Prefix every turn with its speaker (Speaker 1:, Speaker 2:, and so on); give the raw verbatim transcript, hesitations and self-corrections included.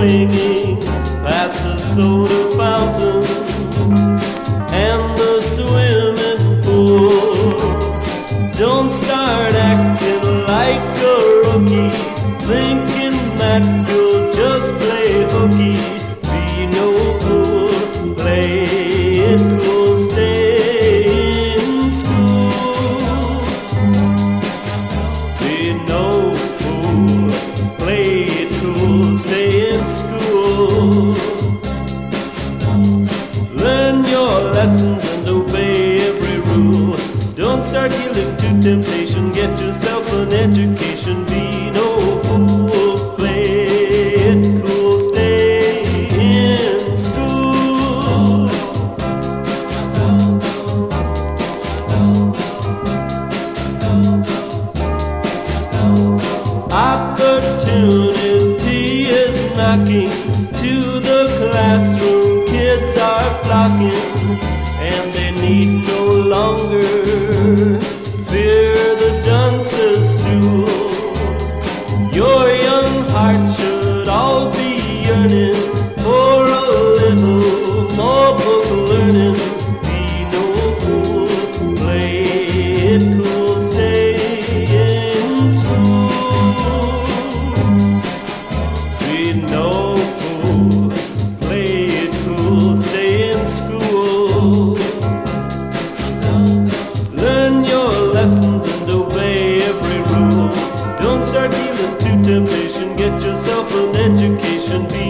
Speaker 1: swinging past the soda fountain and the swimming pool. Don't start acting like a rookie, thinking that you'll just play hooky. Be no fool, play it cool, stay in school. Be no fool, play it cool, stay in school. Learn your lessons and obey every rule. Don't start yielding to temptation, get yourself an education. Be no fool, play it cool, stay in school. Opportunity is knocking to the classroom, kids are flocking, and they need no longer fear the dunce's stool. Your young heart should all be yearning for a little more book learning. Be no fool, play it cool, stay in school. Be no fool, play it cool, stay in school. Learn your lessons and obey every rule. Don't start yielding to temptation, get yourself an education. Be